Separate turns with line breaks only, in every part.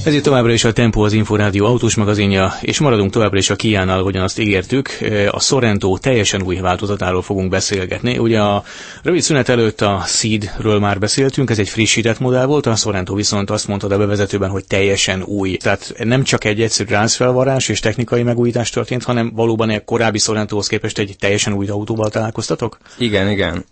Ez itt továbbra is a Tempo, az Inforádió autós magazinja, és maradunk továbbra is a Kia-nál, ahogyan azt ígértük. A Sorento teljesen új változatáról fogunk beszélgetni. Ugye a rövid szünet előtt a Ceed-ről már beszéltünk, ez egy frissített modell volt, a Sorento viszont azt mondta a bevezetőben, hogy teljesen új. Tehát nem csak egy egyszerű rázfelvarrás és technikai megújítás történt, hanem valóban egy korábbi Sorrentóhoz képest egy teljesen új autóval találkoztatok?
Igen.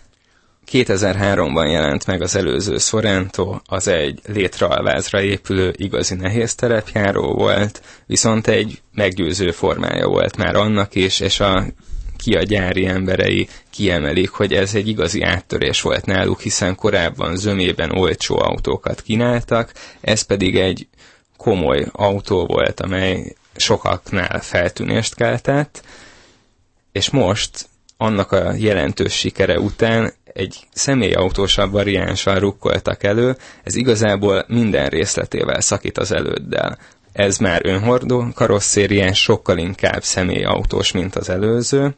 2003-ban jelent meg az előző Sorento, az egy létraalvázra épülő igazi nehéz terepjáró volt, viszont egy meggyőző formája volt már annak is, és a Kia gyári emberei kiemelik, hogy ez egy igazi áttörés volt náluk, hiszen korábban zömében olcsó autókat kínáltak, ez pedig egy komoly autó volt, amely sokaknál feltűnést keltett, és most annak a jelentős sikere után egy személyautósabb variánssal rukkoltak elő, ez igazából minden részletével szakít az előddel. Ez már önhordó karosszériás, sokkal inkább személyautós, mint az előző,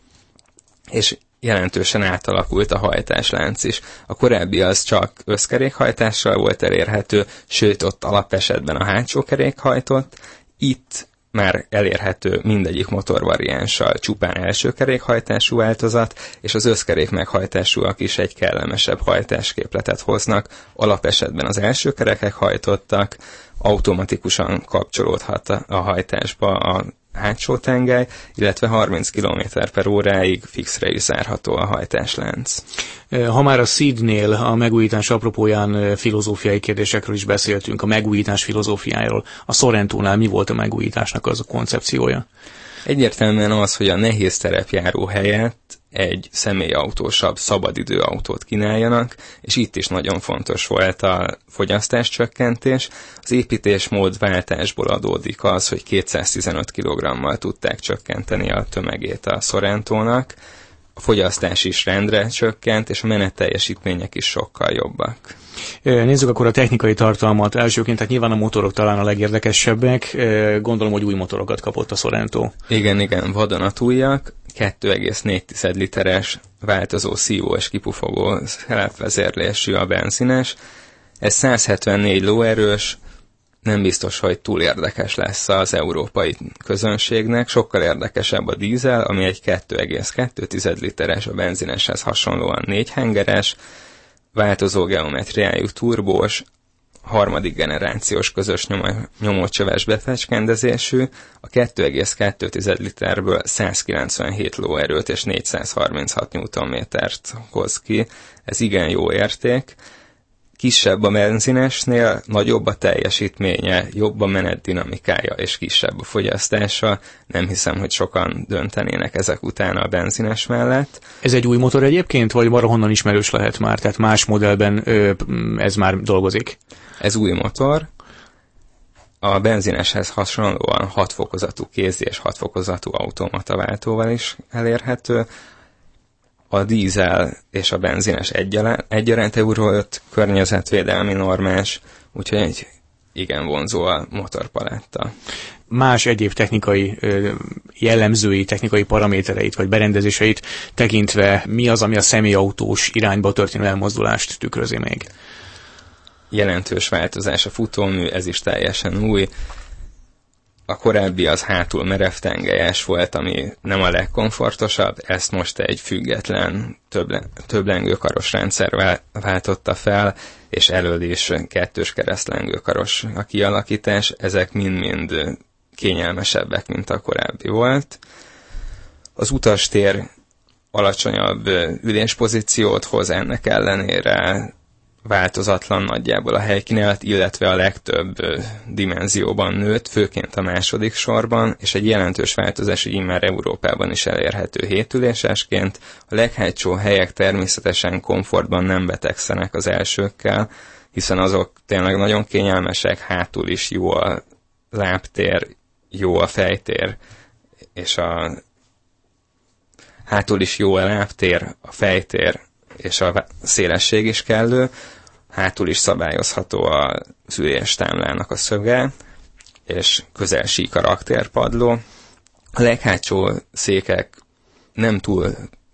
és jelentősen átalakult a hajtáslánc is. A korábbi az csak összkerékhajtással volt elérhető, sőt ott alapesetben a hátsó kerék hajtott, itt már elérhető mindegyik motorvariánssal csupán első kerékhajtású változat, és az összkerék meghajtásúak is egy kellemesebb hajtásképletet hoznak. Alapesetben az első kerekek hajtottak, automatikusan kapcsolódhat a hajtásba a hátsó tengely, illetve 30 km/óráig fixre is zárható a hajtáslánc.
Ha már a Ceed-nél a megújítás apropóján filozófiai kérdésekről is beszéltünk, a megújítás filozófiájáról, a Sorrentónál mi volt a megújításnak az a koncepciója?
Egyértelműen az, hogy a nehéz terepjáró helyett egy személyautósabb, szabadidőautót kínáljanak, és itt is nagyon fontos volt a fogyasztáscsökkentés. Az építésmód váltásból adódik az, hogy 215 kg-mal tudták csökkenteni a tömegét a Sorrentónak, a fogyasztás is rendre csökkent, és a menetteljesítmények is sokkal jobbak.
Nézzük akkor a technikai tartalmat. Elsőként, tehát nyilván a motorok talán a legérdekesebbek. Gondolom, hogy új motorokat kapott a Sorento.
Igen, vadonatújak, 2,4 literes változó szívós kipufogó szerepvezérlésű a benzines. Ez 174 lóerős, nem biztos, hogy túl érdekes lesz az európai közönségnek. Sokkal érdekesebb a dízel, ami egy 2,2 literes, a benzineshez hasonlóan 4 hengeres, változó geometriájú turbós, harmadik generációs közös nyomócsöves befecskendezésű, a 2,2 literből 197 lóerőt és 436 Nm-t hoz ki. Ez igen jó érték. Kisebb a benzinesnél, nagyobb a teljesítménye, jobb a menetdinamikája és kisebb a fogyasztása. Nem hiszem, hogy sokan döntenének ezek után a benzines mellett.
Ez egy új motor egyébként, vagy valahonnan ismerős lehet már? Tehát más modellben ez már dolgozik?
Ez új motor. A benzineshez hasonlóan 6 fokozatú kézi és 6 fokozatú automata váltóval is elérhető. A dízel és a benzines egyaránt Euro 5 környezetvédelmi normás, úgyhogy egy igen vonzó a motorpaletta.
Más egyéb technikai jellemzői, technikai paramétereit vagy berendezéseit tekintve mi az, ami a személyautós irányba történő elmozdulást tükrözi még?
Jelentős változás a futómű, ez is teljesen új. A korábbi az hátul merevtengelyes volt, ami nem a legkomfortosabb, ezt most egy független, többlengőkaros rendszer váltotta fel, és elől is kettős keresztlengőkaros a kialakítás. Ezek mind-mind kényelmesebbek, mint a korábbi volt. Az utastér alacsonyabb üléspozíciót hoz, ennek ellenére változatlan nagyjából a helykínálat, illetve a legtöbb dimenzióban nőtt, főként a második sorban, és egy jelentős változás így már Európában is elérhető 7 ülésesként. A leghátsó helyek természetesen komfortban nem betegszenek az elsőkkel, hiszen azok tényleg nagyon kényelmesek, hátul is jó a lábtér, jó a fejtér, és hátul is jó a lábtér, a fejtér, és a szélesség is kellő, hátul is szabályozható az üléstámlának a szöge, és közel sík a raktérpadló. A leghátsó székek nem túl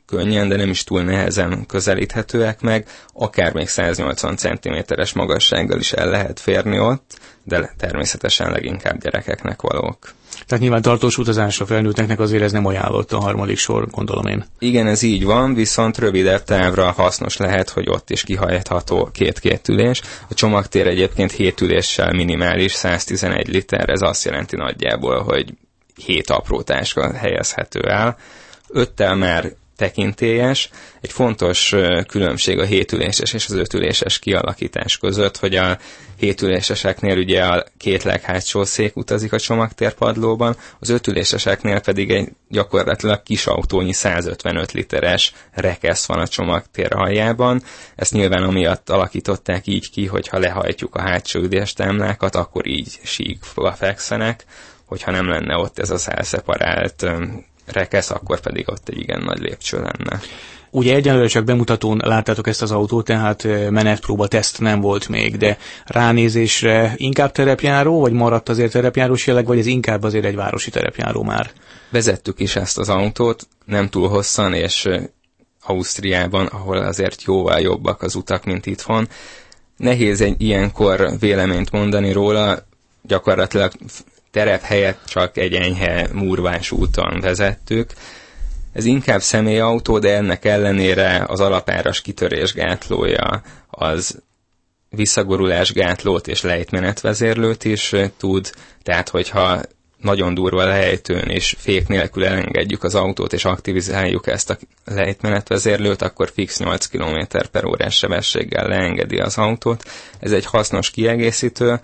könnyen, de nem is túl nehezen közelíthetőek meg, akár még 180 cm-es magassággal is el lehet férni ott, de természetesen leginkább gyerekeknek valók.
Tehát nyilván tartós utazásra felnőtteknek azért ez nem ajánlott a harmadik sor, gondolom én.
Igen, ez így van, viszont rövidebb távra hasznos lehet, hogy ott is kihajtható 2 ülés. A csomagtér egyébként 7 üléssel minimális, 111 liter, ez azt jelenti nagyjából, hogy 7 apró táska helyezhető el. 5-tel már tekintélyes. Egy fontos különbség a 7 üléses és az 5 üléses kialakítás között, hogy a 7 üléseseknél ugye a 2 leghátsó szék utazik a csomagtérpadlóban, az 5 üléseseknél pedig egy gyakorlatilag kis autónyi 155 literes rekesz van a csomagtér aljában. Ezt nyilván amiatt alakították így ki, hogy ha lehajtjuk a hátsó üléstámlákat, akkor így síkba fekszenek, hogyha nem lenne ott ez az elszeparált rekesz, akkor pedig ott egy igen nagy lépcső lenne.
Ugye egyelőre csak bemutatón láttátok ezt az autót, tehát menetpróba teszt nem volt még, de ránézésre inkább terepjáró, vagy maradt azért terepjárós jelleg, vagy ez inkább azért egy városi terepjáró már?
Vezettük is ezt az autót, nem túl hosszan, és Ausztriában, ahol azért jóval jobbak az utak, mint itthon. Nehéz egy ilyenkor véleményt mondani róla, gyakorlatilag terep helyett csak egy enyhe múrvás úton vezettük. Ez inkább személyautó, de ennek ellenére az alapáras kitörésgátlója az visszagurulásgátlót és lejtmenetvezérlőt is tud, tehát hogyha nagyon durva lejtőn és fék nélkül elengedjük az autót és aktivizáljuk ezt a lejtmenetvezérlőt, akkor fix 8 km/h sebességgel leengedi az autót. Ez egy hasznos kiegészítő.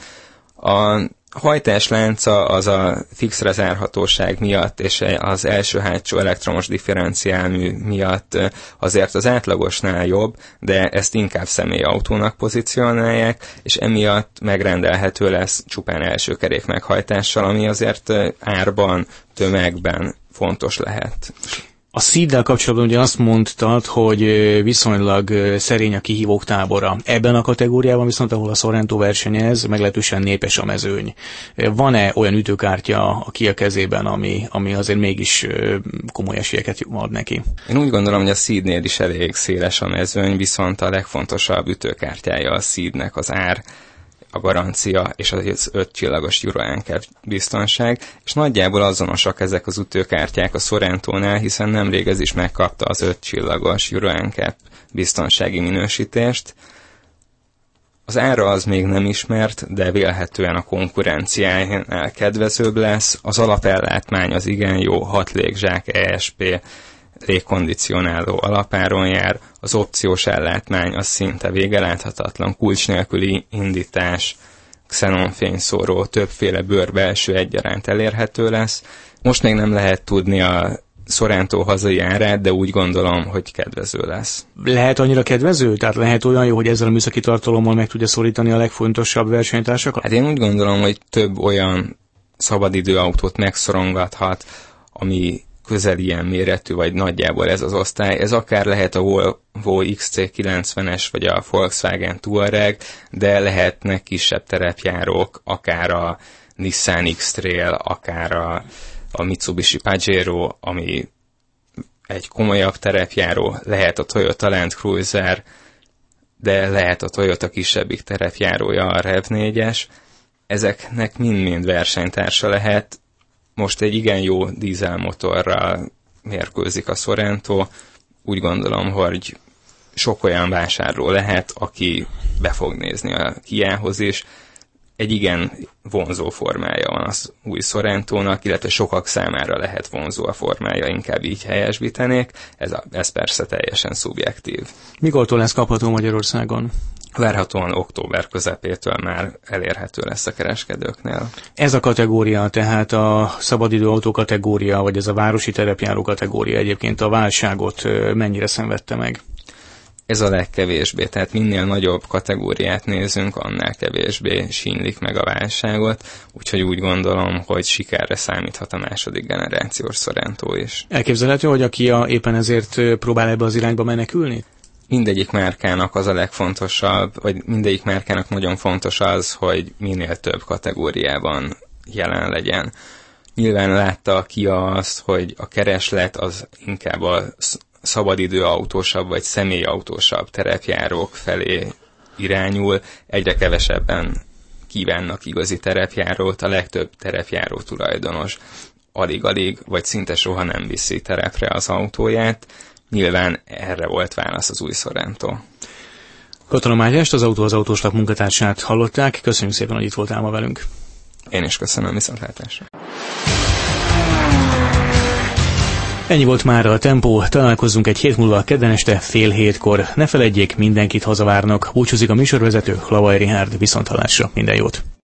A hajtáslánca az a fixre zárhatóság miatt és az első-hátsó elektromos differenciálmű miatt azért az átlagosnál jobb, de ezt inkább személyautónak pozícionálják, és emiatt megrendelhető lesz csupán első kerék meghajtással, ami azért árban, tömegben fontos lehet.
A Seeddel kapcsolatban ugye azt mondtad, hogy viszonylag szerény a kihívók tábora. Ebben a kategóriában viszont, ahol a Sorento versenyez, meglehetősen népes a mezőny. Van-e olyan ütőkártya a Kia kezében, ami azért mégis komoly esélyeket ad neki?
Én úgy gondolom, hogy a Seednél is elég széles a mezőny, viszont a legfontosabb ütőkártyája a Seednek az ár, a garancia és az 5 csillagos Euro NCAP biztonság, és nagyjából azonosak ezek az ütőkártyák a Sorrentónál, hiszen nemrég ez is megkapta az 5 csillagos Euro NCAP biztonsági minősítést. Az ára az még nem ismert, de vélhetően a konkurenciánál kedvezőbb lesz. Az alapellátmány az igen jó, 6 légzsák ESP légkondicionáló alapáron jár, az opciós ellátmány az szinte végeláthatatlan, kulcs nélküli indítás, xenonfényszóró, többféle bőrbelső egyaránt elérhető lesz. Most még nem lehet tudni a Sorento hazai árát, de úgy gondolom, hogy kedvező lesz.
Lehet annyira kedvező? Tehát lehet olyan jó, hogy ezzel a műszaki tartalommal meg tudja szorítani a legfontosabb versenytársakat?
Hát én úgy gondolom, hogy több olyan szabadidőautót megszorongathat, ami közel ilyen méretű, vagy nagyjából ez az osztály. Ez akár lehet a Volvo XC90-es, vagy a Volkswagen Touareg, de lehetnek kisebb terepjárók, akár a Nissan X-Trail, akár a Mitsubishi Pajero, ami egy komolyabb terepjáró, lehet a Toyota Land Cruiser, de lehet a Toyota kisebbik terepjárója, a RAV4-es. Ezeknek mind-mind versenytársa lehet. Most egy igen jó dízelmotorral mérkőzik a Sorento. Úgy gondolom, hogy sok olyan vásárló lehet, aki be fog nézni a Kiához is. Egy igen vonzó formája van az új Sorrentónak, illetve sokak számára lehet vonzó a formája, inkább így helyesbítenék. Ez persze teljesen szubjektív.
Mikortól lesz kapható Magyarországon?
Várhatóan október közepétől már elérhető lesz a kereskedőknél.
Ez a kategória, tehát a szabadidő autó kategória, vagy ez a városi terepjáró kategória egyébként a válságot mennyire szenvedte meg?
Ez a legkevésbé, tehát minél nagyobb kategóriát nézünk, annál kevésbé sínlik meg a válságot, úgyhogy úgy gondolom, hogy sikerre számíthat a második generációs Sorento is.
Elképzelhető, hogy a Kia éppen ezért próbál ebbe az irányba menekülni?
Mindegyik márkának az a legfontosabb, vagy mindegyik márkának nagyon fontos az, hogy minél több kategóriában jelen legyen. Nyilván látta a Kia azt, hogy a kereslet az inkább szabadidő autósabb vagy személyautósabb terepjárók felé irányul, egyre kevesebben kívánnak igazi terepjárót, a legtöbb terepjáró tulajdonos alig-alig, vagy szinte soha nem viszi terepre az autóját. Nyilván erre volt válasz az új Sorento.
Katona Mátyást, az Autó az Autóslap munkatársát hallották. Köszönjük szépen, hogy itt voltál ma velünk.
Én is köszönöm, viszontlátásra.
Ennyi volt már a Tempó, találkozzunk egy hét múlva kedden este 6:30. Ne feledjék, mindenkit hazavárnak. Búcsúzik a műsorvezető, Hlavaj Richárd, viszonthallásra, minden jót!